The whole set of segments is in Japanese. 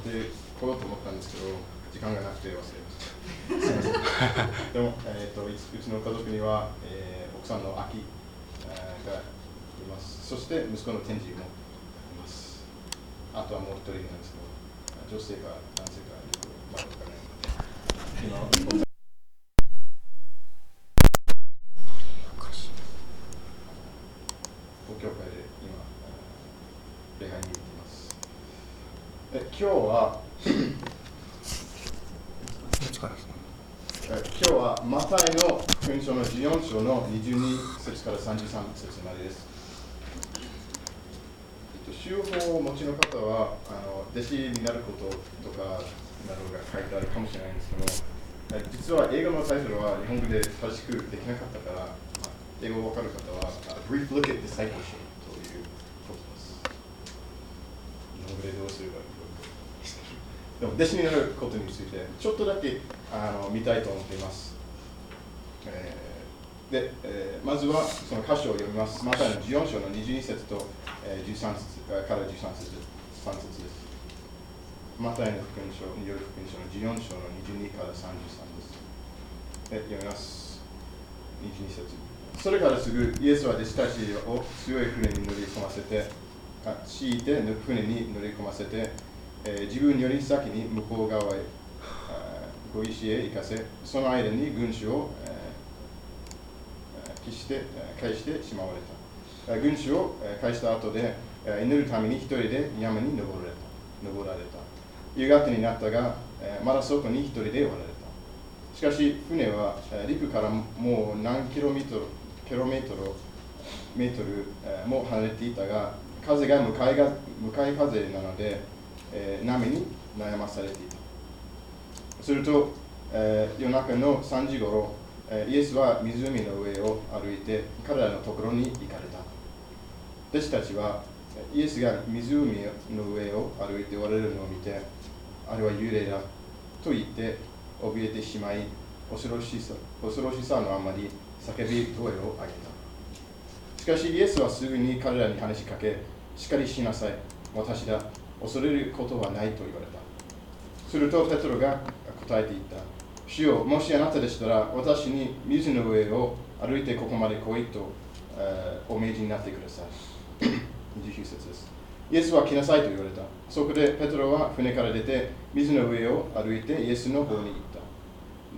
ってこようと思ったんですけど、時間がなくて忘れました。すみません。でも、うちの家族には、奥さんのアキがいます。そして息子のテンジもいます。あとはもう一人なんですけど、女性か男性かよくまだ分からないので、教会で今、礼拝に行っています。今日はマタイの福音書の14章の22節から33節までです。修法をお持ちの方は弟子になることとかなどが書いてあるかもしれないんですけど、実は英語のタイトルは日本語で正しくできなかったから、英語がわかる方は Brief Look at Discipleship ということです。日本語でどうすればいいでも弟子になることについてちょっとだけ見たいと思っています。まずはその箇所を読みます。マタイの14章の22節と13節から13節です。マタイの福音書による福音書の14章の22から33です。読みます。22節。それからすぐイエスは弟子たちを強い船に乗り込ませて、強いて船に乗り込ませて、自分より先に向こう側へご石へ行かせ、その間に群衆を返してしまわれた。群衆を返した後で祈るために一人で山に登られた。夕方になったが、まだそこに一人でおられた。しかし船は陸からもう何キロメートルも離れていたが、風が向かい風なので、波に悩まされていた。すると、夜中の3時ごろ、イエスは湖の上を歩いて彼らのところに行かれた。弟子たちはイエスが湖の上を歩いておられるのを見て、あれは幽霊だと言って怯えてしまい、恐ろしさのあまり叫び声を上げた。しかしイエスはすぐに彼らに話しかけ、しっかりしなさい、私だ、恐れることはないと言われた。するとペトロが答えて言った。主よ、もしあなたでしたら、私に水の上を歩いてここまで来いとお命じになってください。29節です。イエスは来なさいと言われた。そこでペトロは船から出て、水の上を歩いてイエスの方に行った。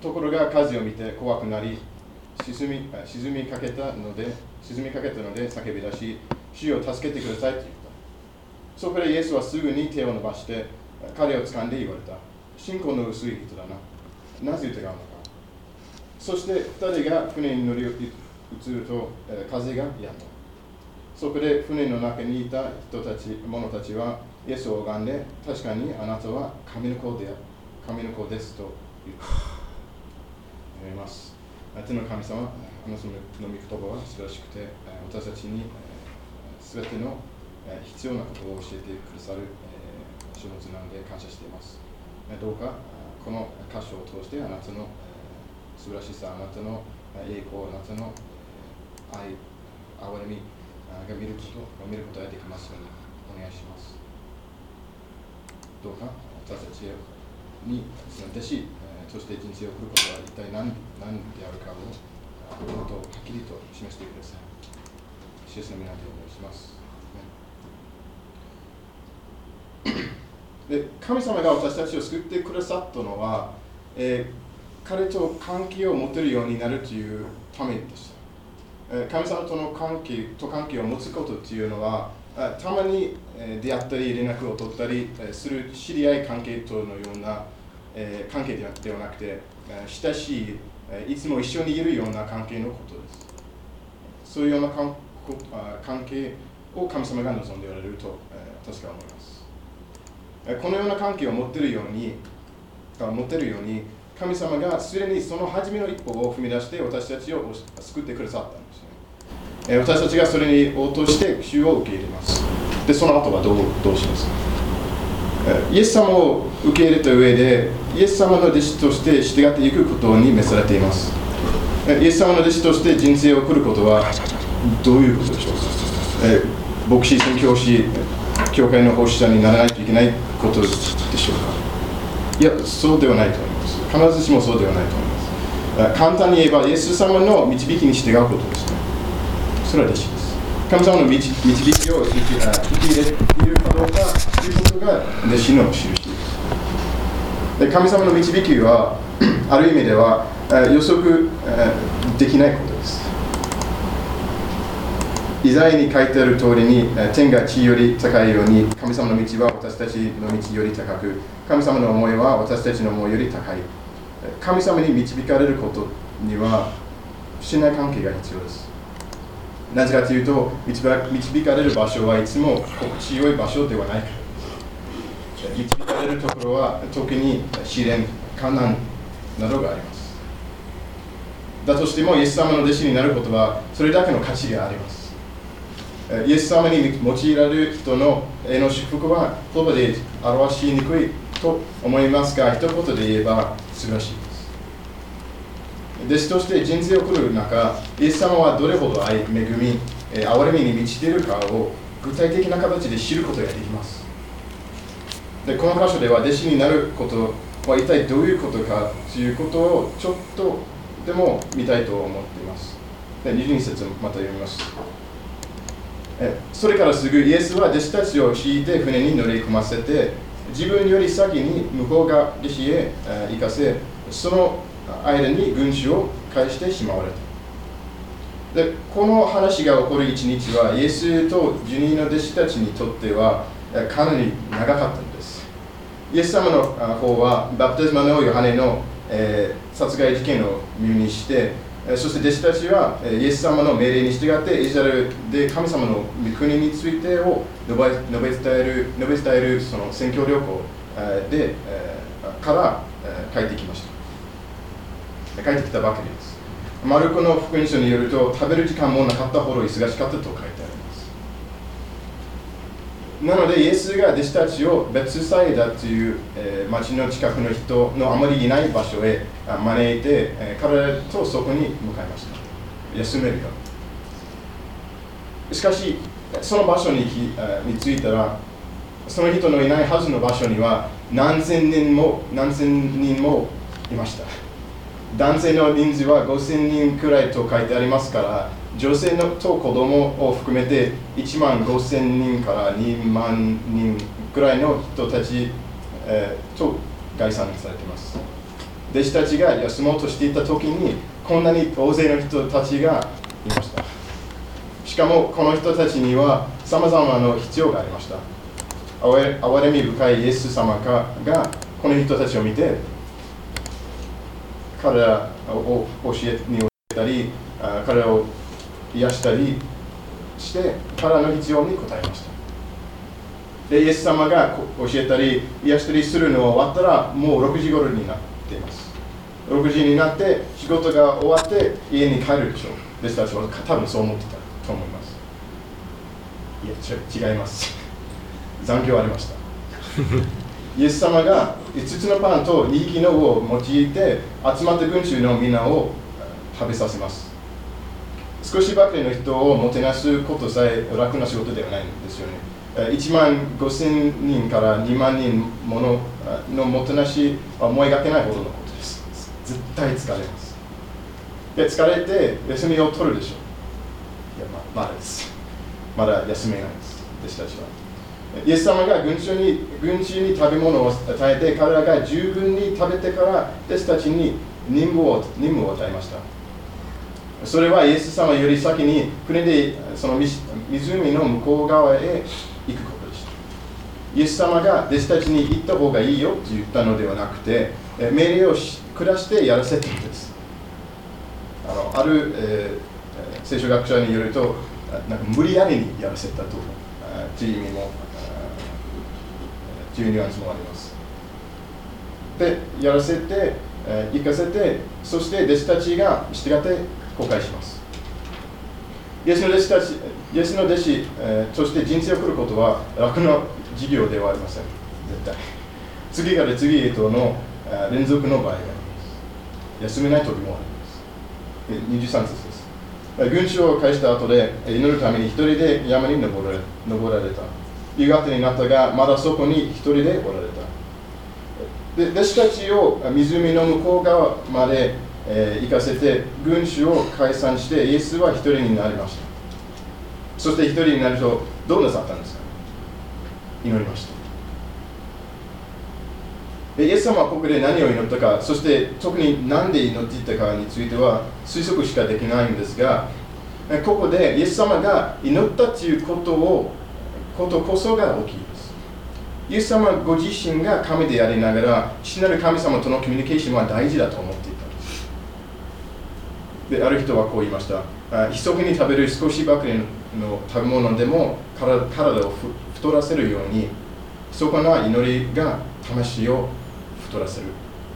ところが風を見て怖くなり、沈みかけたので叫び出し、主よ、助けてくださいと言った。そこでイエスはすぐに手を伸ばして彼を掴んで言われた。信仰の薄い人だな。なぜ疑うのか。そして2人が船に乗り移ると風が止んだ。そこで船の中にいた者たちはイエスを拝んで、確かにあなたは神の子ですと言った。読みます。天の神様、あなたの御言葉は素晴らしくて、私たちに全ての必要なことを教えてくださる書物なので感謝しています。どうかこの箇所を通してあなたの素晴らしさ、あなたの栄光、あなたの愛、憐れみが見ることができますようにお願いします。どうか私たちにその弟子として人生を送ることは一体何であるかをもっとはっきりと示してください。イエスの皆でお願いします。で、神様が私たちを救ってくださったのは、彼と関係を持てるようになるというためでした。神様との関係を持つことというのは、たまに出会ったり連絡を取ったりする知り合い関係とのような関係ではなくて、親しい、いつも一緒にいるような関係のことです。そういうような関係を神様が望んでおられると私は思います。このような関係を持てるように、神様がすでにその初めの一歩を踏み出して私たちを救ってくださったんですね。私たちがそれに応答して主を受け入れます。で、その後はどうしますか。イエス様を受け入れた上で、イエス様の弟子として従っていくことに召されています。イエス様の弟子として人生を送ることはどういうことでしょうか。牧師、宣教師、教会の奉仕者にならないといけないことでしょうか。いや、そうではないと思います。必ずしもそうではないと思います。簡単に言えば、イエス様の導きに従うことですね。それは弟子です。神様の導きを受け入れているかどうかということが弟子の印です。で、神様の導きは、ある意味では予測できないことです。イザヤに書いてある通りに、天が地より高いように、神様の道は私たちの道より高く、神様の思いは私たちの思いより高い。神様に導かれることには信頼関係が必要です。なぜかというと、導かれる場所はいつも心地よい場所ではないからです。導かれるところは時に試練、困難などがあります。だとしても、イエス様の弟子になることはそれだけの価値があります。イエス様に用いられる人の栄の祝福は言葉で表しにくいと思いますが、一言で言えば素晴らしいです。弟子として人生を送る中、イエス様はどれほど愛、恵み、憐れみに満ちているかを具体的な形で知ることができます。で、この箇所では弟子になることは一体どういうことかということをちょっとでも見たいと思っています。で、22節また読みます。それからすぐイエスは弟子たちを引いて船に乗り込ませて、自分より先に向こう側岸へ行かせ、その間に群衆を返してしまわれた。で、この話が起こる一日は、イエスと12人の弟子たちにとってはかなり長かったのです。イエス様の方は、バプテスマのヨハネの殺害事件を耳にして、そして弟子たちはイエス様の命令に従ってイスラエルで神様の御国についてを述べ伝えるその宣教旅行でから帰ってきました。帰ってきたばかりです。マルコの福音書によると、食べる時間もなかったほど忙しかったと書いてあります。なのでイエスが弟子たちをベツサイダという町の近くの人のあまりいない場所へ招いて、彼らとそこに向かいました。休めるように。しかし、その場所に着いたら、その人のいないはずの場所には何千人もいました。男性の人数は5000人くらいと書いてありますから、女性と子供を含めて1万5000人から2万人くらいの人たち、と概算されています。弟子たちが休もうとしていた時に、こんなに大勢の人たちがいました。しかもこの人たちにはさまざまな必要がありました。憐れみ深いイエス様がこの人たちを見て、彼らを教えたり、彼らを癒したりして、彼らの必要に応えました。で、イエス様が教えたり癒したりするのが終わったら、もう6時頃になっています。6時になって仕事が終わって家に帰るでしょう。弟子たちは多分そう思ってたと思います。いや、違います。残業ありました。イエス様が5つのパンと2匹の魚を用いて集まった群衆の皆を食べさせます。少しばかりの人をもてなすことさえ楽な仕事ではないんですよね。1万5000人から2万人ものもてなしは思いがけないほどのことです。絶対疲れます。で、疲れて休みを取るでしょう。いや、まだです。まだ休めないです、弟子たちは。イエス様が群衆に食べ物を与えて、彼らが十分に食べてから弟子たちに任務を与えました。それはイエス様より先に船でその湖の向こう側へ行くことでした。イエス様が弟子たちに行った方がいいよと言ったのではなくて、命令を下してやらせたのです。ある、聖書学者によると、なんか無理やりにやらせたという意味もというニュアンスもあります。で、やらせて、行かせて、そして弟子たちが従って後悔します。イエスの弟子として人生を送ることは楽な事業ではありません。絶対。次から次へとの連続の場合があります。休めない時もあります。23節です。群衆を返した後で祈るために一人で山に登られた。 夕方になったが、まだそこに一人でおられた。で、弟子たちを湖の向こう側まで、行かせて、群衆を解散して、イエスは一人になりました。そして一人になると、どうなさったんですか？祈りました。イエス様はここで何を祈ったか、そして特に何で祈っていたかについては推測しかできないんですが、ここでイエス様が祈ったということこそが大きいです。イエス様ご自身が神でありながら、父なる神様とのコミュニケーションは大事だと思っていたんです。で、ある人はこう言いました。密かに食べる少しばかりの食べ物でも体を太らせるように、密かな祈りが魂を太らせる。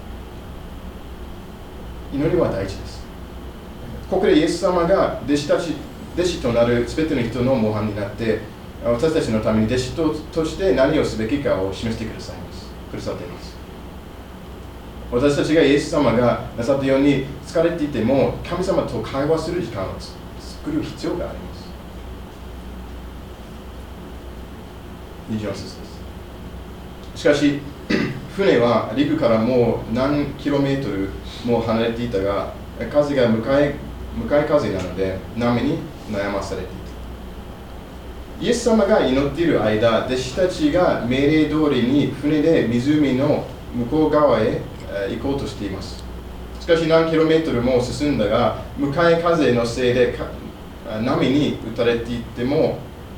祈りは大事です。ここでイエス様が弟子となるすべての人の模範になって、私たちのために弟子として何をすべきかを示してくださっています。私たちがイエス様がなさったように疲れていても、神様と会話する時間を作る必要があります。24節です。しかし、船は陸からもう何キロメートルも離れていたが、風が向かい風なので波に悩まされていた。イエス様が祈っている間、弟子たちが命令通りに船で湖の向こう側へ行こうとしています。しかし何キロメートルも進んだが、向かい風のせいで波に打たれていても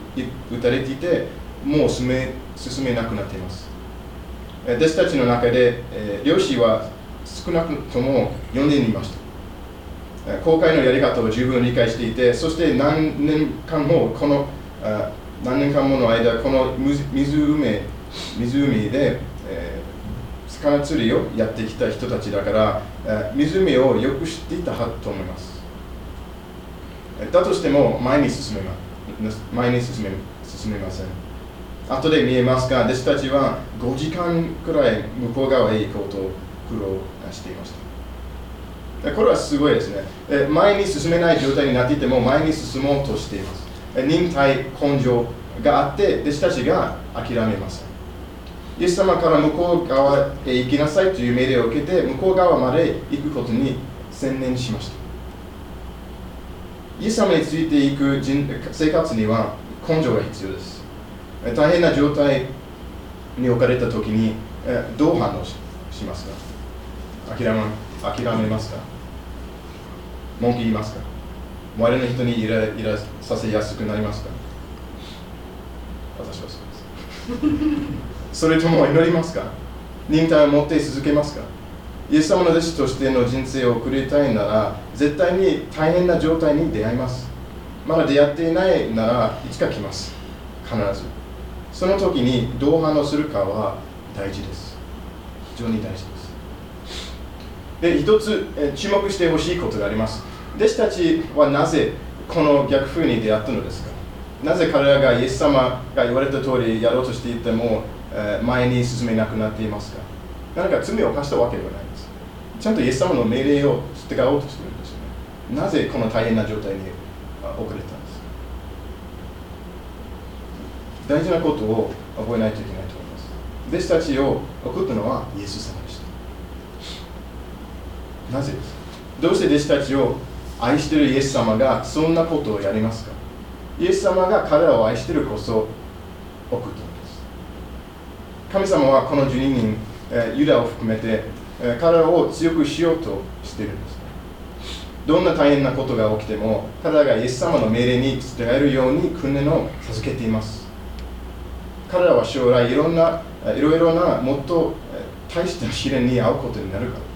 う進めなくなっています。弟子たちの中で、漁師は少なくとも4人いました。航海のやり方を十分理解していて、そして何年間もの間、この湖で、魚釣りをやってきた人たちだから、湖をよく知っていたはずと思います。だとしても前に進めません。後で見えますが、弟子たちは5時間くらい向こう側へ行こうと苦労していました。これはすごいですね。前に進めない状態になっていても前に進もうとしています。忍耐、根性があって、弟子たちが諦めません。イエス様から向こう側へ行きなさいという命令を受けて、向こう側まで行くことに専念しました。イエス様についていく生活には根性が必要です。大変な状態に置かれたときに、どう反応しますか？諦めますか？文句言いますか？周りの人にイラさせやすくなりますか？私はそうです。それとも祈りますか？忍耐を持って続けますか？イエス様の弟子としての人生を送りたいなら、絶対に大変な状態に出会います。まだ出会っていないならいつか来ます。必ず。その時にどう反応するかは大事です。非常に大事です。で、一つ注目してほしいことがあります。弟子たちはなぜこの逆風に出会ったのですか？なぜ彼らがイエス様が言われた通りやろうとしていても前に進めなくなっていますか？何か罪を犯したわけではないんです。ちゃんとイエス様の命令を従おうとしているんですよね。なぜこの大変な状態に置かれたんですか？大事なことを覚えないといけないと思います。弟子たちを送ったのはイエス様でした。なぜですか？どうして弟子たちを愛しているイエス様がそんなことをやりますか？イエス様が彼らを愛しているこそ送ったのです。神様はこの12人、ユダを含めて彼らを強くしようとしているんです。どんな大変なことが起きても彼らがイエス様の命令に伝えるように訓練を授けています。彼らは将来いろいろなもっと大した試練に遭うことになるからです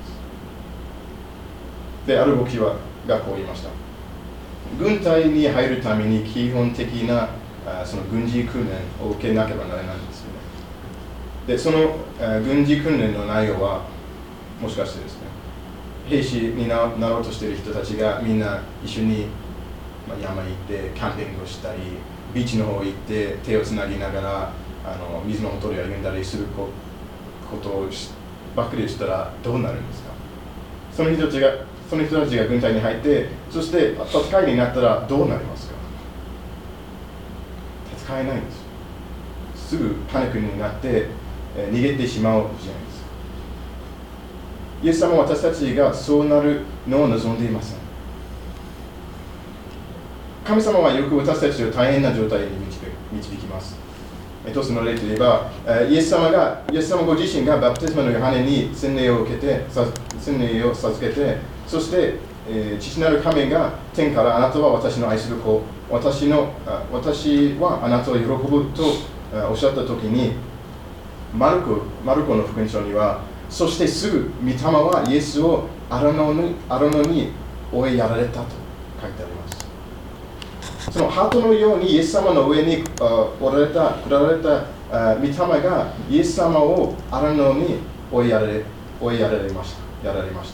。で、ある牧師がこう言いました。軍隊に入るために基本的なその軍事訓練を受けなければならないんですよね。で、その軍事訓練の内容はもしかしてですね、兵士になろうとしている人たちがみんな一緒に山行ってキャンピングをしたり、ビーチの方行って手をつなぎながら水のほとりを歩んだりすることをばっかりしたらどうなるんですか？その人たちが軍隊に入って、そして戦いになったらどうなりますか？戦えないんですよ。 すぐパニックになって、逃げてしまうじゃないですか。イエス様は私たちがそうなるのを望んでいません。神様はよく私たちを大変な状態に導きます。一つの例といえば、イエス様ご自身がバプテスマのヨハネに洗礼を授けて、そして、父なる神が天からあなたは私の愛する子、私はあなたを喜ぶとおっしゃったときに、マルコの福音書には、そしてすぐ御霊はイエスを荒野に追いやられたと書いてあります。そのハートのようにイエス様の上に下られた御霊がイエス様を荒野に追いやられました。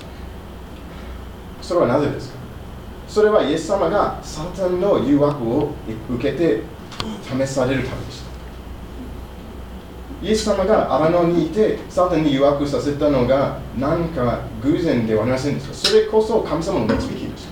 それはなぜですか？それはイエス様がサタンの誘惑を受けて試されるためでした。イエス様が荒野にいてサタンに誘惑させたのが何か偶然ではありませんでした。それこそ神様の導きでした。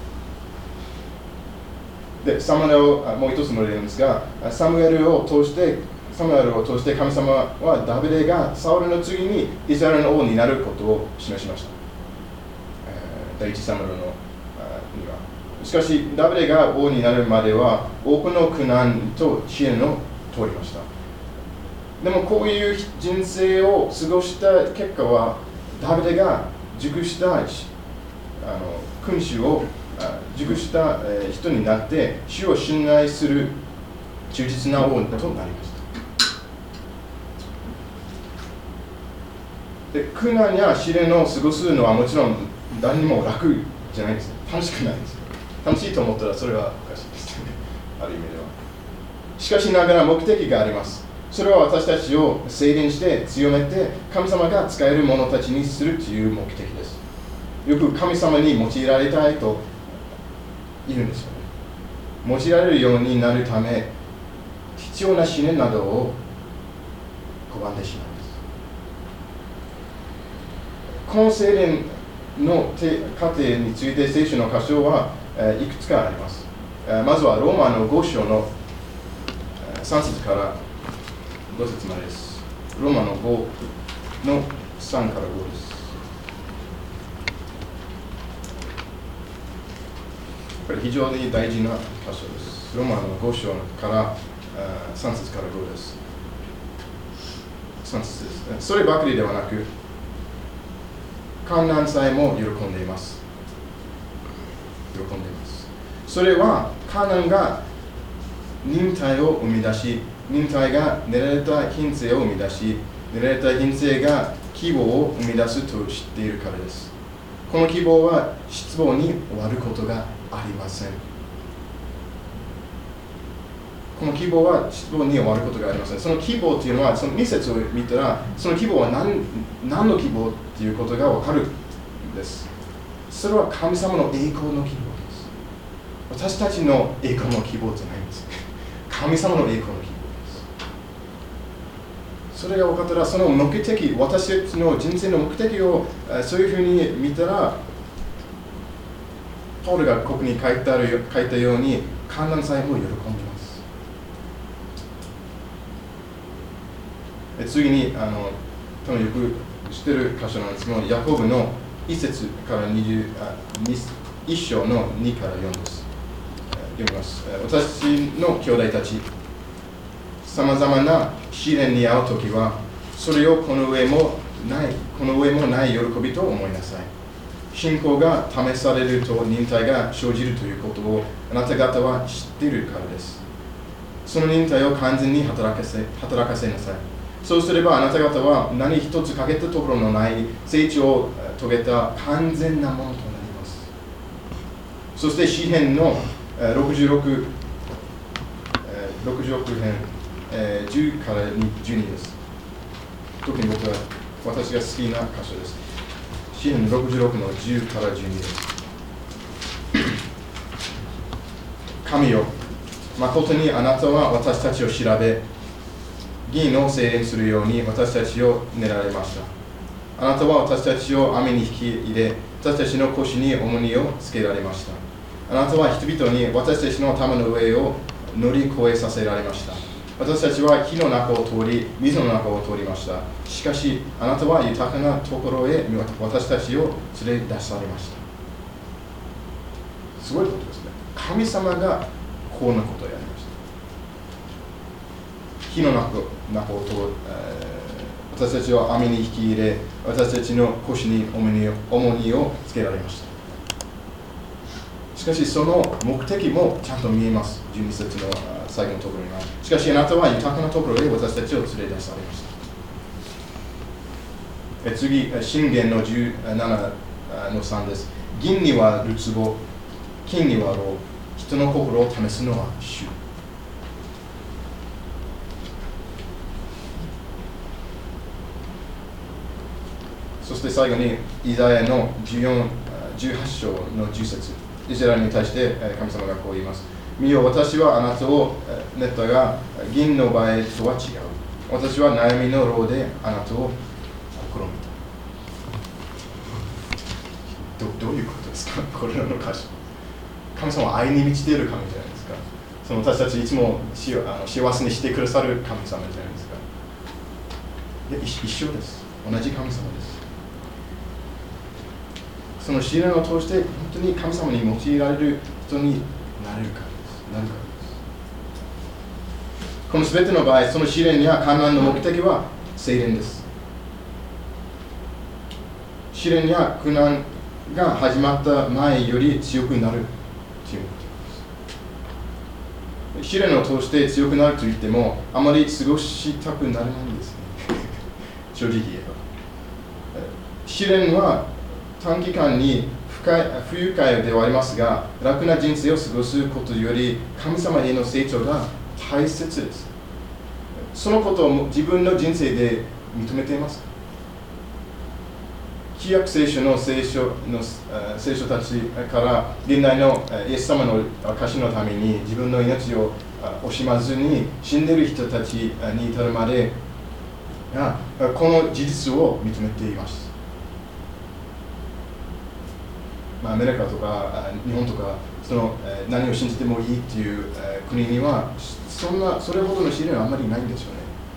で、もう一つの例なんですが、サムエルを通して神様はダビデがサウルの次にイスラエルの王になることを示しました。第一サムエルのには。しかし、ダビデが王になるまでは多くの苦難と試練を通りました。でもこういう人生を過ごした結果は、ダビデが熟した君主を熟した人になって主を信頼する忠実な王となりました。で、苦難や試練を過ごすのはもちろん誰にも楽じゃないです。楽しくないです。楽しいと思ったらそれはおかしいです。ある意味では。しかしながら目的があります。それは私たちを制限して強めて神様が使える者たちにするという目的です。よく神様に用いられたいと言うんですよね。用いられるようになるため必要な試練などを拒んでしまうんです。この聖霊の過程について聖書の箇所はいくつかあります。まずはローマの5章の3節から5節までです。ローマの5の3から5です。これ非常に大事な箇所です。ローマの5章から3節から5です。3節です。そればかりではなく、観覧さえも喜んでいます。それは、観覧が忍耐を生み出し、忍耐が練られた品性を生み出し、練られた品性が希望を生み出すと知っているからです。この希望は失望に終わることがありません。この希望は失望に終わることがありません。その希望というのは、その2節を見たら、その希望は何の希望ということが分かるんです。それは神様の栄光の希望です。私たちの栄光の希望じゃないんです。神様の栄光の希望です。それが分かったら、その目的、私たちの人生の目的をそういうふうに見たら、パウルがここに書いたように、観覧さえも喜んでいます。次に、多分よく知っている箇所なんですけど、ヤコブの1節から1章の2から4です。読みます。私の兄弟たち、さまざまな試練に遭うときは、それをこの上もない喜びと思いなさい。信仰が試されると忍耐が生じるということをあなた方は知っているからです。その忍耐を完全に働かせなさい。そうすればあなた方は何一つ欠けたところのない成長を遂げた完全なものとなります。そして詩編の66編、10から12です。特に私が好きな箇所です。詩編66の10から12です。神よ、誠にあなたは私たちを調べ、義を精錬するように私たちを練られました。あなたは私たちを雨に引き入れ、私たちの腰に重荷をつけられました。あなたは人々に私たちの頭の上を乗り越えさせられました。 私たちは火の中を通り、水の中を通りました。しかし、あなたは豊かなところへ私たちを連れ出されました。すごいことですね。神様がこんなことをやりました。火の中を通り、私たちを網に引き入れ、私たちの腰に重荷をつけられました。しかし、その目的もちゃんと見えます。12節の最後のところには。しかし、あなたは豊かなところへ私たちを連れ出されました。次、箴言の17の3です。銀にはるつぼ、金にはろう、人の心を試すのは主。そして最後に、イザヤの18章の10節。イスラエルに対して神様がこう言います。見よ、私はあなたを練ったが、銀の場合とは違う。私は悩みのろうであなたを試みた。どういうことですか、これらの歌詞。神様は愛に満ちている神じゃないですか。その私たちいつも幸せにしてくださる神様じゃないですか。一緒です。同じ神様です。その試練を通して本当に神様に用いられる人になれるからです。この全ての場合、その試練や患難の目的は聖霊です。試練や苦難が始まった前より強くなるということです。試練を通して強くなると言っても、あまり過ごしたくならないんですね。正直言えば。試練は短期間に不愉快ではありますが、楽な人生を過ごすことより神様への成長が大切です。そのことを自分の人生で認めていますか？旧約聖書の聖書たちから現代のイエス様の証のために自分の命を惜しまずに死んでいる人たちに至るまでがこの事実を認めています。アメリカとか日本とか何を信じてもいいっていう国にはそれほどの試練はあんまりないんですよね。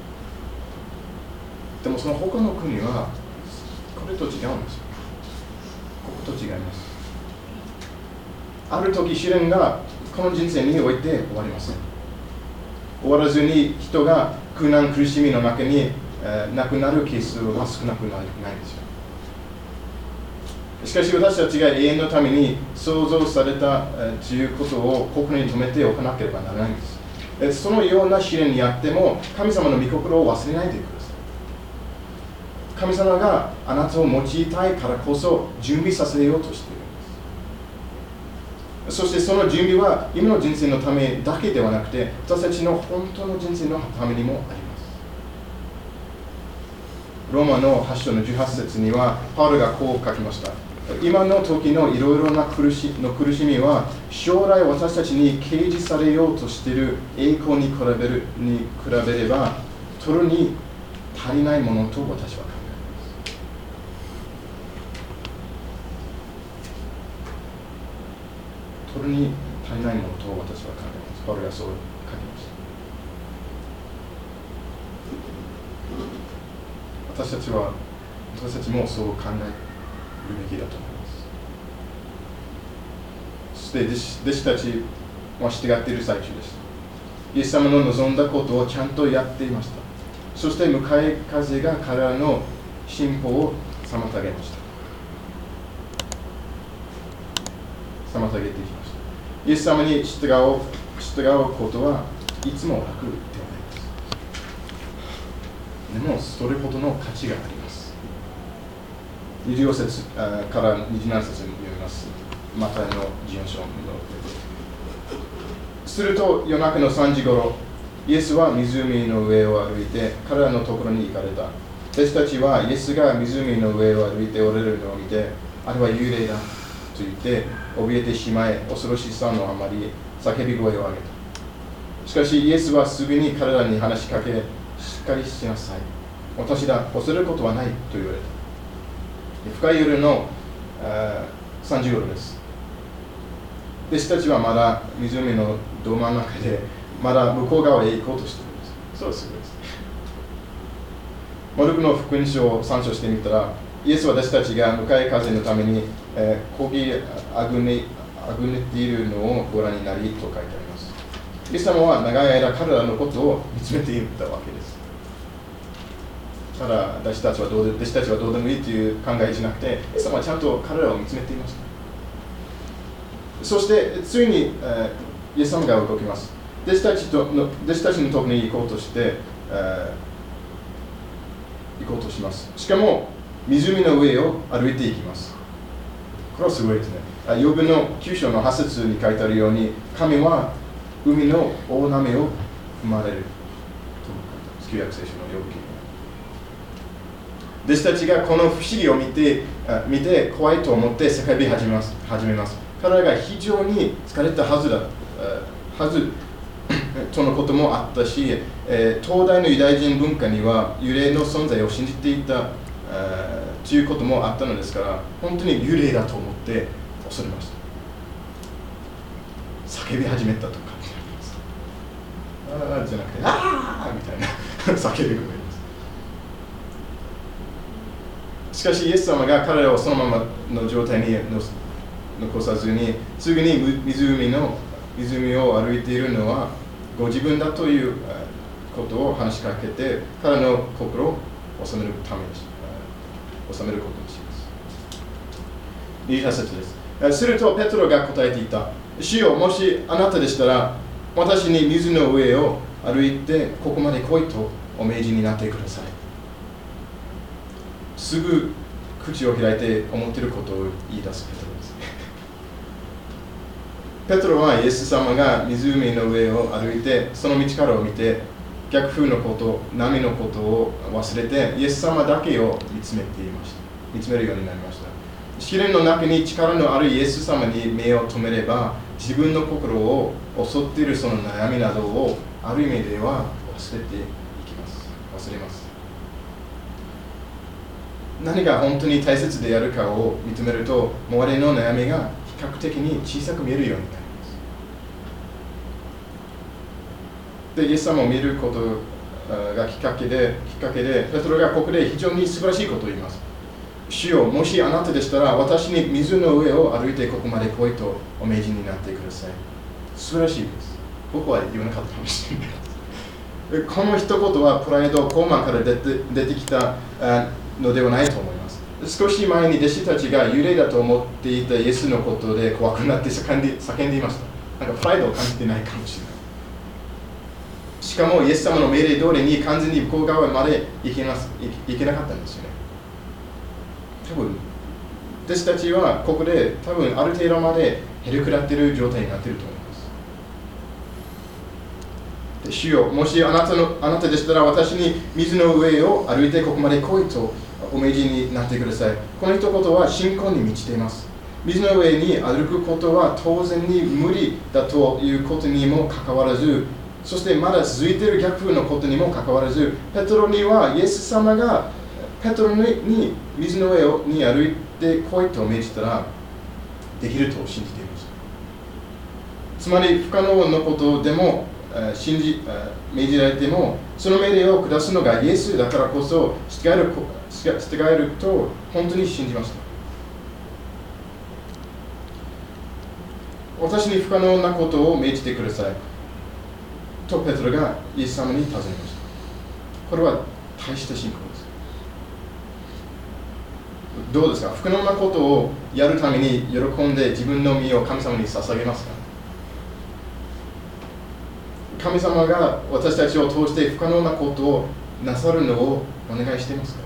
でもその他の国はこれと違うんですよ。ここと違います。ある時試練がこの人生において終わりません。終わらずに人が苦難苦しみの中に亡くなるケースは少なくないんですよ。しかし私たちが永遠のために創造されたということを心に留めておかなければならないんです。そのような試練にあっても神様の御心を忘れないでください。神様があなたを用いたいからこそ準備させようとしているんです。そしてその準備は今の人生のためだけではなくて私たちの本当の人生のためにもあります。ローマの8章の18節にはパウロがこう書きました。今の時のいろいろな苦しみは将来私たちに掲示されようとしている栄光に比べれば取るに足りないものと私は考えます。取るに足りないものと私は考えます。パウロがそう書きました。私たちもそう考えるべきだと思います。そして弟子たちは従っている最中です。イエス様の望んだことをちゃんとやっていました。そして向かい風が彼らの進歩を妨げました。妨げていきました。イエス様に従うことはいつも楽ではないです。でもそれほどの価値があります。24節から27節に読みます。マタイの14章の。すると夜中の3時ごろ、イエスは湖の上を歩いて彼らのところに行かれた。弟子たちはイエスが湖の上を歩いておられるのを見て、あれは幽霊だと言って怯えてしまい、恐ろしさのあまり叫び声を上げた。しかしイエスはすぐに彼らに話しかけ、しっかりしなさい。私だ、恐れることはないと言われた。深い夜の3時頃です。弟子たちはまだ湖のど真ん中でまだ向こう側へ行こうとしているんです。 そうすごいですね。マルクの福音書を参照してみたら、イエスは私たちが向かい風のために、こぎあぐねているのをご覧になりと書いてあります。イエス様は長い間彼らのことを見つめていたわけです。ただ私たちはどうでもいいという考えじゃなくて、イエス様はちゃんと彼らを見つめていました。そしてついに、イエス様が動きます。弟子たちのところに行こうとして、行こうとします。しかも湖の上を歩いていきます。これはすごいですね。ヨブの9章の8節に書いてあるように、神は海の大波を踏まれると旧約聖書のヨブ記。弟子たちがこの不思議を見て怖いと思って叫び始めます。彼らが非常に疲れたはずとのこともあったし、東大のユダヤ人文化には幽霊の存在を信じていたということもあったのですから、本当に幽霊だと思って恐れました。叫び始めたと書いてあります。じゃなくて、あーみたいな叫び声です。しかしイエス様が彼らをそのままの状態に残さずに、すぐに湖を歩いているのはご自分だということを話しかけて、彼の心を収めることにします。28節です。するとペトロが答えていた。主よ、もしあなたでしたら、私に水の上を歩いてここまで来いとお命じになってください。すぐ口を開いて思っていることを言い出すペトロです。ペトロはイエス様が湖の上を歩いてその道からを見て、逆風のこと、波のことを忘れてイエス様だけを見つめるようになりました。試練の中に力のあるイエス様に目を留めれば、自分の心を襲っているその悩みなどをある意味では忘れます。何が本当に大切であるかを認めると、周りの悩みが比較的に小さく見えるようになります。で、イエス様を見ることがきっかけで、ペトロがここで非常に素晴らしいことを言います。主よ、もしあなたでしたら、私に水の上を歩いてここまで来いとお命じになってください。素晴らしいです。僕は言わなかったかもしれない。この一言はプライド、傲慢から出てきたのではないと思います。少し前に弟子たちが幽霊だと思っていたイエスのことで怖くなって叫んでいました。なんかプライドを感じてないかもしれない。しかもイエス様の命令通りに完全に向こう側まで行けなかったんですよね。多分弟子たちはここで多分ある程度までへりくだっている状態になっていると思います。主よ、もしあなたでしたら、私に水の上を歩いてここまで来いとお命じになってください。この一言は信仰に満ちています。水の上に歩くことは当然に無理だということにもかかわらず、そしてまだ続いている逆風のことにもかかわらず、ペトロにはイエス様がペトロに水の上に歩いて来いと命じたらできると信じていました。つまり不可能なことでも命じられても、その命令を下すのがイエスだからこそ従えると本当に信じました。私に不可能なことを命じてくださいとペトロがイエス様に尋ねました。これは大した信仰です。どうですか？不可能なことをやるために喜んで自分の身を神様に捧げますか？神様が私たちを通して不可能なことをなさるのをお願いしていますか？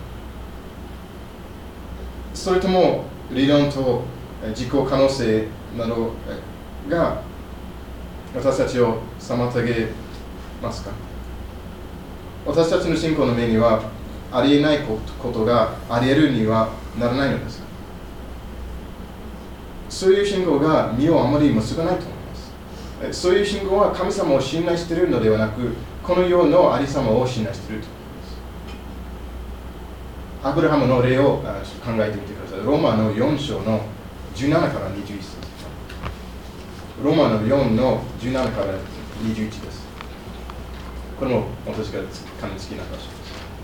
それとも理論と実行可能性などが私たちを妨げますか？私たちの信仰の目にはありえないことがありえるにはならないのですか？そういう信仰が身をあまり結ばないと思います。そういう信仰は神様を信頼しているのではなく、この世のありさまを信頼していると思います。アブラハムの例を考えてみてください。ローマの4章の17から21節。ローマの4の17から21です。 これも私がかなり好きな箇所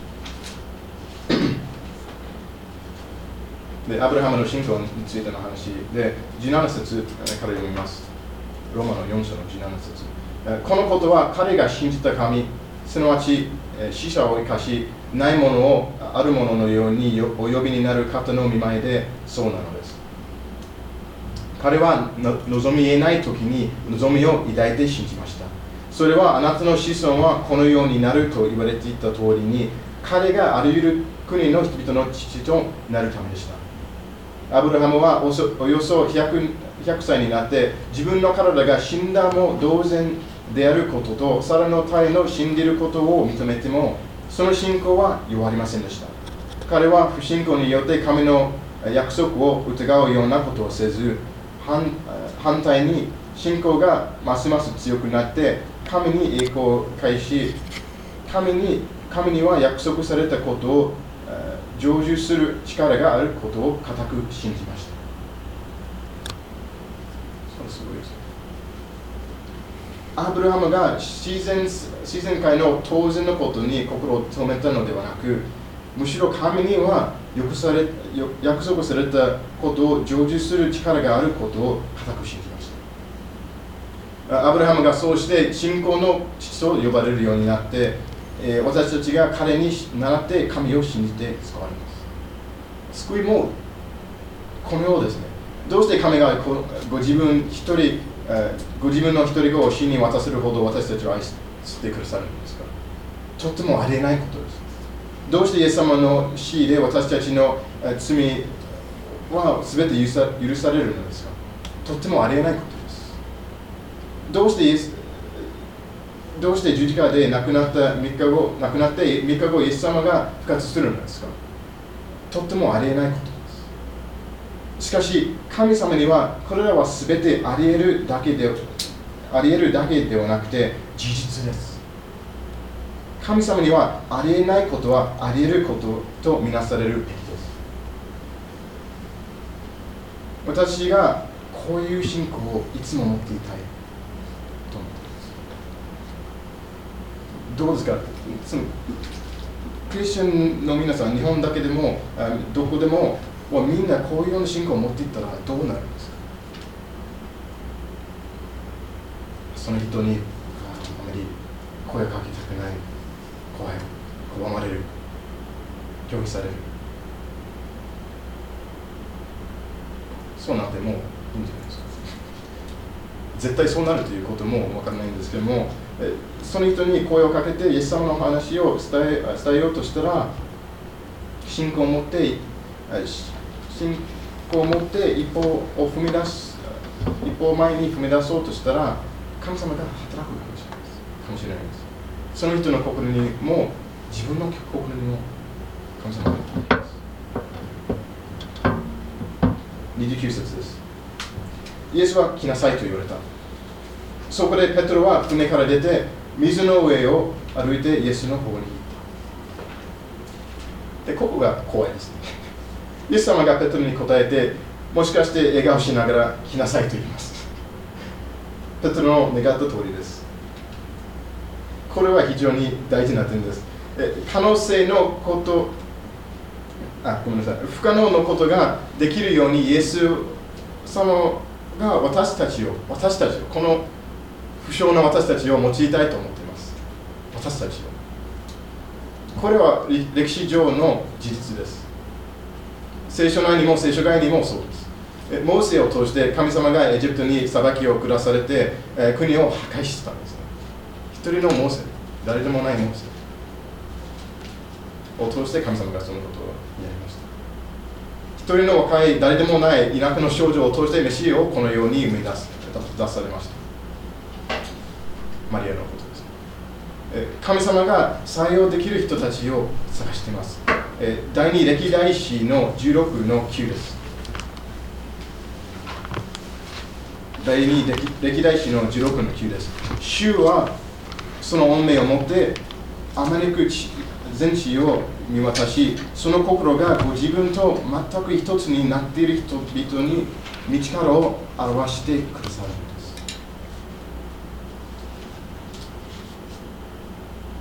です。で、アブラハムの信仰についての話で、17節から読みます。ローマの4章の17節。このことは彼が信じた神、すなわち死者を生かし、ないものをあるもののようにお呼びになる方の見舞いでそうなのです。彼は望み得ない時に望みを抱いて信じました。それはあなたの子孫はこのようになると言われていた通りに、彼があらゆる国の人々の父となるためでした。アブラハムはおよそ100歳になって、自分の体が死んだも同然であることと、サラの体の死んでいることを認めても、その信仰は弱りませんでした。彼は不信仰によって神の約束を疑うようなことをせず、反対に信仰がますます強くなって、神に栄光を返し、神には約束されたことを成就する力があることを固く信じました。それすごいです。アブラハムが自然界の当然のことに心を留めたのではなく、むしろ神には約束されたことを成就する力があることを固く信じました。アブラハムがそうして信仰の父と呼ばれるようになって、私たちが彼に倣って神を信じて救われます。救いもこのようですね。どうして神がご自分の一人子を死に渡せるほど私たちを愛してくださるんですか？とってもありえないことです。どうしてイエス様の死で私たちの罪は全て許されるのですか？とってもありえないことです。どうして十字架で亡くなって3日後イエス様が復活するのですか？とってもありえないことです。しかし神様にはこれらは全てありえるだけではなくて事実です。神様にはありえないことはありえることとみなされるべきです。私がこういう信仰をいつも持っていたいと思っています。どうですか？クリスチャンの皆さん、日本だけでもどこでもみんなこういうような信仰を持っていったらどうなるんですか？その人にあまり声をかけたくない、拒まれる、拒否される。そうなってもいいんじゃないですか。絶対そうなるということも分からないんですけども、その人に声をかけてイエス様の話を伝えようとしたら、信仰を持って一歩前に踏み出そうとしたら、神様が働くかもしれないです。その人の心にも自分の心にも神様が働きます。29節です。イエスは来なさいと言われた。そこでペテロは船から出て水の上を歩いてイエスの方に行った。で、ここが怖いですね。イエス様がペテロに答えて、もしかして笑顔しながら来なさいと言います。ペテロの願った通りです。これは非常に大事な点です。可能性のこと、不可能のことができるようにイエス様が私たちを、この不詳な私たちを用いたいと思っています。私たちを。これは歴史上の事実です。聖書内にも聖書外にもそうです。モーセを通して神様がエジプトに裁きを下されて、国を破壊してたんですね。一人のモーセ、誰でもないモーセを通して神様がそのことをやりました。一人の若い誰でもない田舎の少女を通してメシアをこのように生み出されました。マリアのことです。神様が採用できる人たちを探しています。第二歴代史の16の9です。第二歴代史の16の9です。主はその恩命をもってあまねく全地を見渡し、その心がご自分と全く一つになっている人々に道からを表してくださるんです。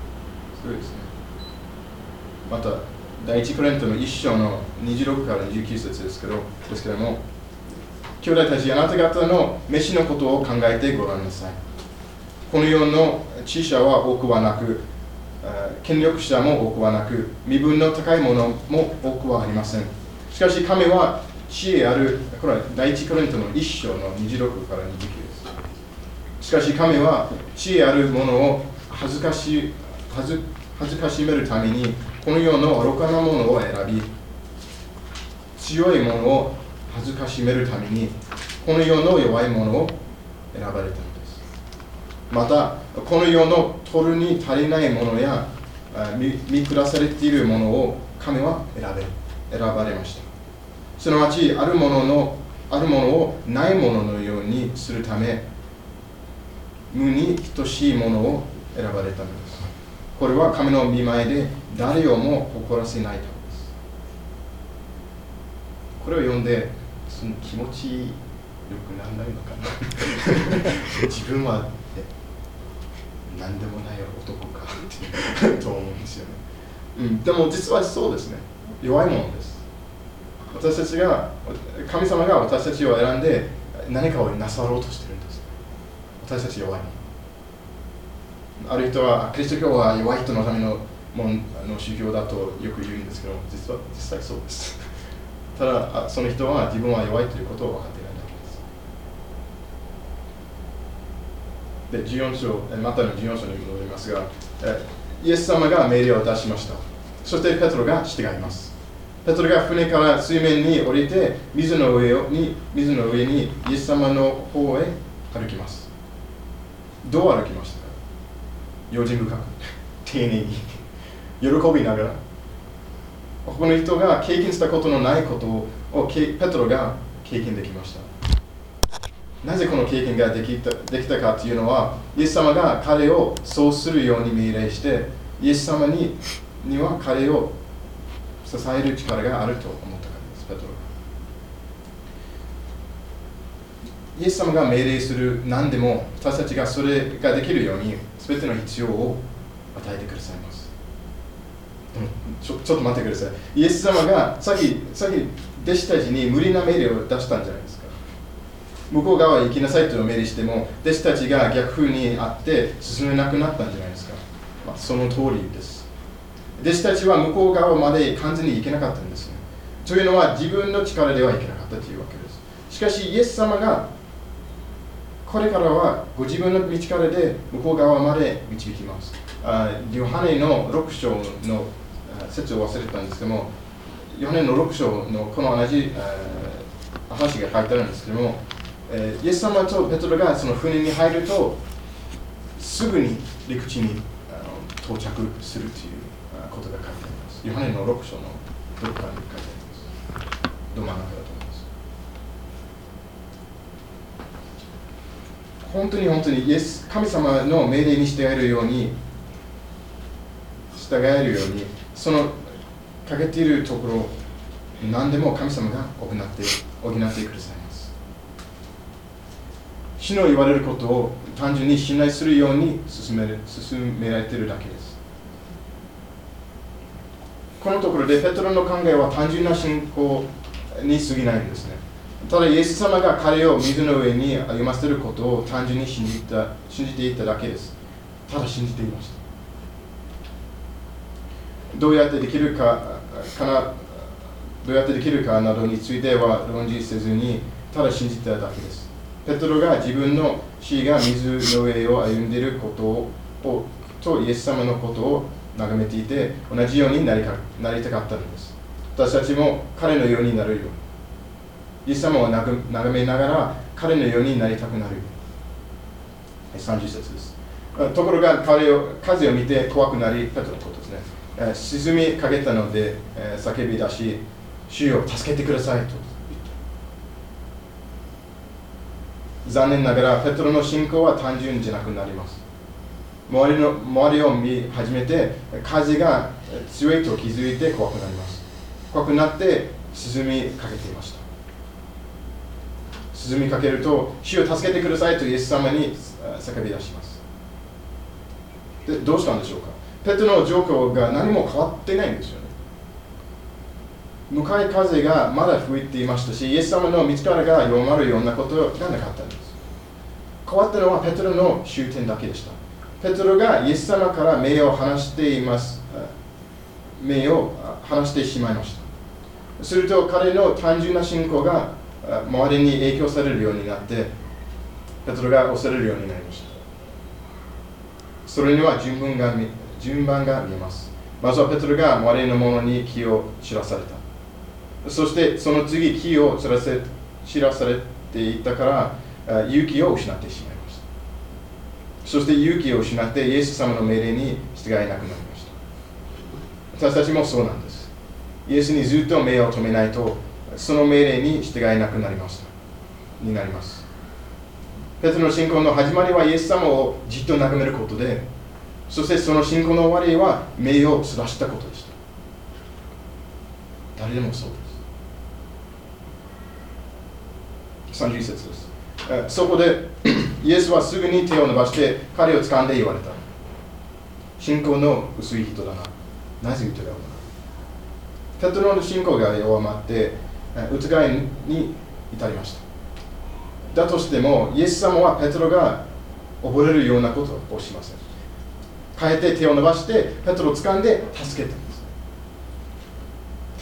また第一コリントの1章の26から29節ですけども、兄弟たち、あなた方の飯のことを考えてごらんなさい。この世の知者は多くはなく、権力者も多くはなく、身分の高いものも多くはありません。しかし神は知恵ある、これは第一コリントの1章の26から29です。しかし神は知恵あるものを恥ずかしめるために、この世の愚かなものを選び、強いものを恥ずかしめるために、この世の弱いものを選ばれたのです。また、この世の取るに足りないものや見下されているものを神は選ばれました。すなわち、あるものをないもののようにするため、無に等しいものを選ばれたのです。これは神の御前で誰をも誇らせないためです。これを読んで、その気持ちよくならないのかな自分は、何でもない男かってと思うんですよね。でも実はそうですね。弱いものです。私たちが、神様が私たちを選んで何かをなさろうとしているんです。私たち弱いもの。ある人は、キリスト教は弱い人のための宗教だとよく言うんですけど、実際そうです。ただ、その人は自分は弱いということを分かっていないだけです。で、14章、マタイの14章に戻りますが、イエス様が命令を出しました。そしてペトロが従います。ペトロが船から水面に降りて、水の上にイエス様の方へ歩きます。どう歩きましたか？用心深く、丁寧に、喜びながら。この人が経験したことのないことをペトロが経験できました。なぜこの経験ができたかというのは、イエス様が彼をそうするように命令して、イエス様には彼を支える力があると思ったからです、ペトロが。イエス様が命令する何でも、私たちがそれができるように、すべての必要を与えてくださいます。ちょっと待ってください。イエス様がさっき弟子たちに無理な命令を出したんじゃないですか。向こう側へ行きなさいと命令しても、弟子たちが逆風にあって進めなくなったんじゃないですか。その通りです。弟子たちは向こう側まで完全に行けなかったんですね。というのは自分の力では行けなかったというわけです。しかしイエス様がこれからはご自分の力で向こう側まで導きます。ヨハネの6章の説を忘れたんですけども、ヨハネの6章のこの同じ話が書いてあるんですけども、イエス様とペトロがその船に入るとすぐに陸地に到着するということが書いてあります。ヨハネの6章のどこかに書いてあります。ど真ん中だと思います。本当に神様の命令に従えるように、その欠けているところ、何でも神様が補ってくださいます。主の言われることを単純に信頼するように進められているだけです。このところでペトロの考えは単純な信仰に過ぎないんですね。ただイエス様が彼を水の上に歩ませることを単純に信じていただけです。ただ信じていました。どうやってできるかなどについては論じせずに、ただ信じていただけです。ペトロが自分の死が水の上を歩んでいることとイエス様のことを眺めていて、同じようになりたかったのです。私たちも彼のようになるように、イエス様を眺めながら彼のようになりたくなるように。30節です。ところが風を見て怖くなり、ペトロのことですね。沈みかけたので、叫び出し、主よ助けてくださいと言った。残念ながらペトロの信仰は単純じゃなくなります。周りを見始めて、風が強いと気づいて怖くなります。怖くなって沈みかけていました。沈みかけると、主を助けてくださいとイエス様に叫び出します。で、どうしたんでしょうか。ペトロの状況が何も変わっていないんですよね。 向かい風がまだ吹いていましたし、イエス様の道からが弱まるようなことがなかったんです。変わったのはペテロの終点だけでした。ペテロがイエス様から目を離してしまいました。すると彼の単純な信仰が周りに影響されるようになって、ペテロが恐れるようになりました。それには順番が見えます。まずはペテロが周りの者に気を知らされた。そしてその次、気を知らされていたから勇気を失ってしまいました。そして勇気を失ってイエス様の命令に従えなくなりました。私たちもそうなんです。イエスにずっと目を留めないと、その命令に従えなくなります。ペテロの信仰の始まりはイエス様をじっと眺めることで、そしてその信仰の終わりは目をそらしたことでした。誰でもそうです。31節です。そこでイエスはすぐに手を伸ばして彼を掴んで言われた。信仰の薄い人だな。なぜ疑うのか。ペテロの信仰が弱まって疑いに至りました。だとしても、イエス様はペテロが溺れるようなことをしません。かえって手を伸ばしてペテロを掴んで助けたんです。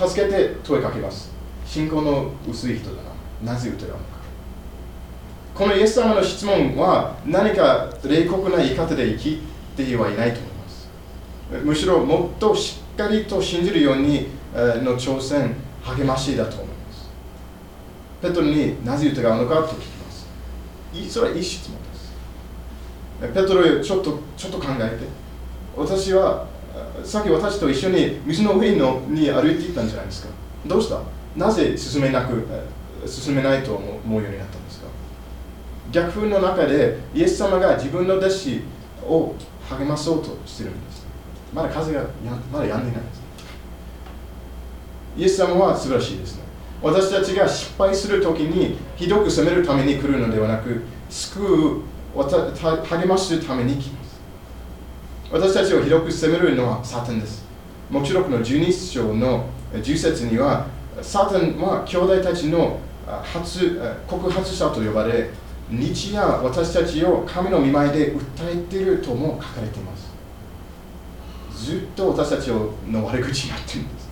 助けて問いかけます。信仰の薄い人だな。なぜ疑うのか。このイエス様の質問は何か冷酷な言い方で聞いてはいないと思います。むしろもっとしっかりと信じるようにの挑戦、励ましだと思います。ペテロになぜ疑うのかと聞きます。それはいい質問です。ペテロ、ちょっと考えて。私はさっき私と一緒に水の上に歩いていったんじゃないですか。どうした？なぜ進めないと思うようになったんですか？逆風の中でイエス様が自分の弟子を励まそうとしているんです。まだ風がまだ止んでいないんです。イエス様は素晴らしいですね。私たちが失敗するときにひどく責めるために来るのではなく、救う、励ますために来ます。私たちをひどく責めるのはサタンです。黙示録の12章の10節には、サタンは兄弟たちの告発者と呼ばれ、日夜私たちを神の御前で訴えているとも書かれています。ずっと私たちの悪口になっているんです。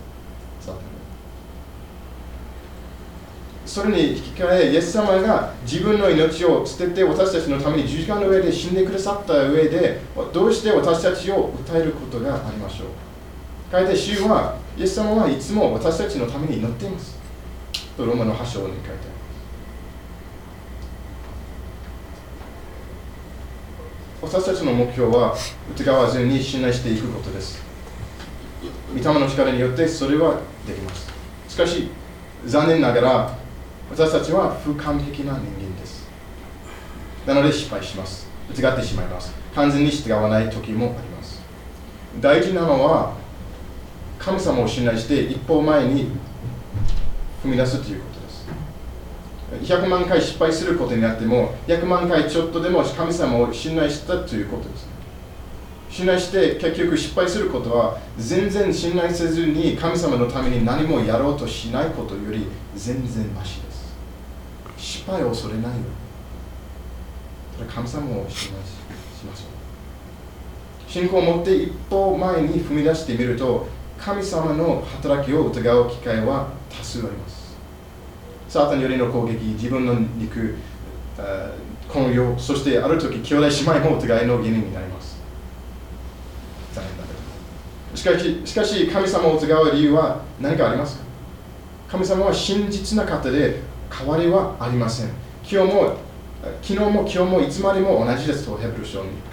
それに引き換え、イエス様が自分の命を捨てて私たちのために十字架の上で死んでくださった上で、どうして私たちを訴えることがありましょう。かえって主は、イエス様はいつも私たちのために祈っています。とローマの8章に書いてあります。私たちの目標は疑わずに信頼していくことです。御霊の力によってそれはできます。しかし、残念ながら私たちは不完璧な人間です。なので失敗します。疑ってしまいます。完全に従わない時もあります。大事なのは、神様を信頼して一歩前に踏み出すということです。100万回失敗することになっても、100万回ちょっとでも神様を信頼したということです。信頼して結局失敗することは、全然信頼せずに神様のために何もやろうとしないことより全然マシです。失敗を恐れないよ。神様を信頼しましょう。信仰を持って一歩前に踏み出してみると、神様の働きを疑う機会は多数あります。サタンよりの攻撃、自分の肉、この世、そしてある時兄弟姉妹も疑いの原因になります。残念だけど。しかし神様を疑う理由は何かありますか？神様は真実な方で変わりはありません。昨日も今日もいつまでも同じですとヘブル書に書いてあり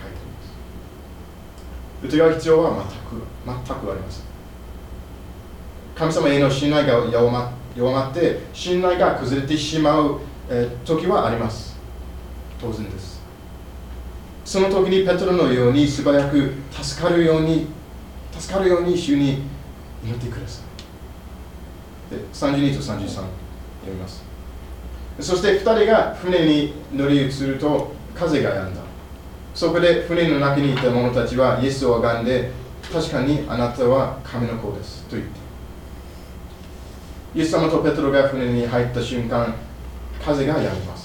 ます。疑う必要は全くありません。神様への信頼が弱まって信頼が崩れてしまう時はあります。当然です。その時にペテロのように素早く助かるように主に祈ってください。で、32と33読みます。そして2人が船に乗り移ると風が止んだ。そこで船の中にいた者たちはイエスを拝んで、確かにあなたは神の子ですと言って。 イエス様とペトロが船に入った瞬間、風が止みます。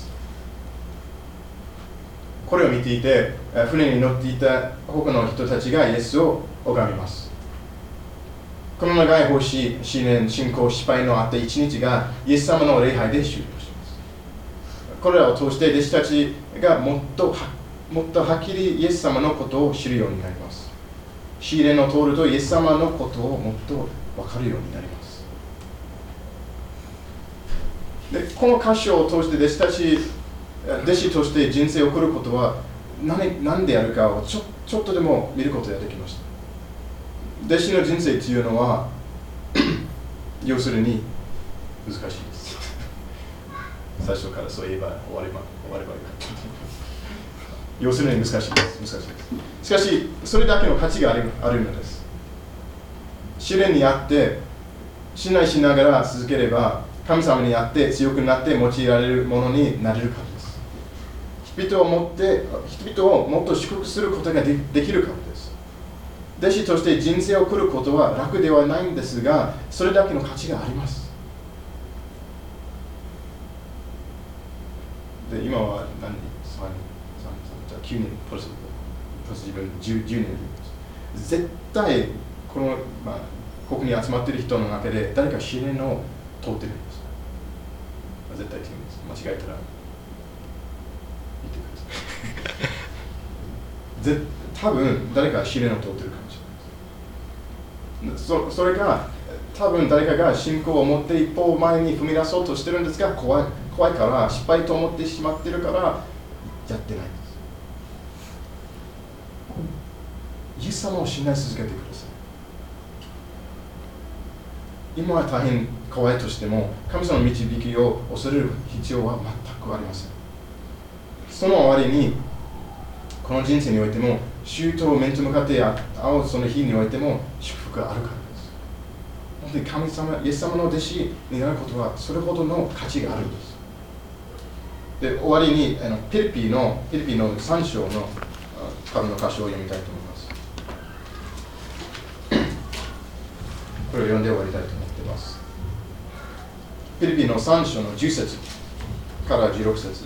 これを見ていて、船に乗っていた他の人たちがイエスを拝みます。この長い奉仕、試練、信仰、失敗のあった一日がイエス様の礼拝で終了します。これらを通して弟子たちがもっとはっきりイエス様のことを知るようになります。試練を通るとイエス様のことをもっと分かるようになります。で、この箇所を通して弟子として人生を送ることは何であるかをちょっとでも見ることができました。弟子の人生というのは要するに難しいです。最初からそう言えば終わればよかった。要するに難しいです。しかし、それだけの価値があるのです。試練にあって、信頼しながら続ければ、神様にあって強くなって用いられるものになれるからです。人々をもっと祝福することができるからです。弟子として人生を送ることは楽ではないんですが、それだけの価値があります。で、今は9年、プラス自分10年絶対ここに集まっている人の中で誰か試練を通っているんです。絶対違います。間違えたら言ってください。多分誰か試練を通っているかもしれないです。それが多分誰かが信仰を持って一歩前に踏み出そうとしてるんですが、怖いから失敗と思ってしまっているからやってないんです。イエス様を信頼続けてください。今は大変怖いとしても、神様の導きを恐れる必要は全くありません。その終わりに、この人生においても、主と面と向かって会うその日においても祝福があるからです。本当に神様、イエス様の弟子になることはそれほどの価値があるんです。で、終わりにピリピの3章のからの箇所を読みたいと思います。これを読んで終わりたいと思っています。ピリピの3章の10節から16節です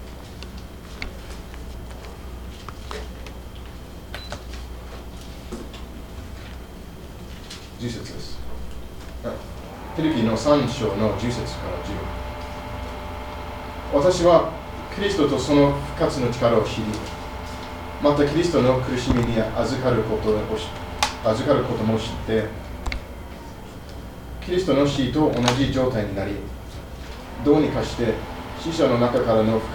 。10節です。ピリピの3章の10節から16。私はキリストとその復活の力を知り、またキリストの苦しみに預かることも知って、キリストの死と同じ状態になり、どうにかして死者の中からの復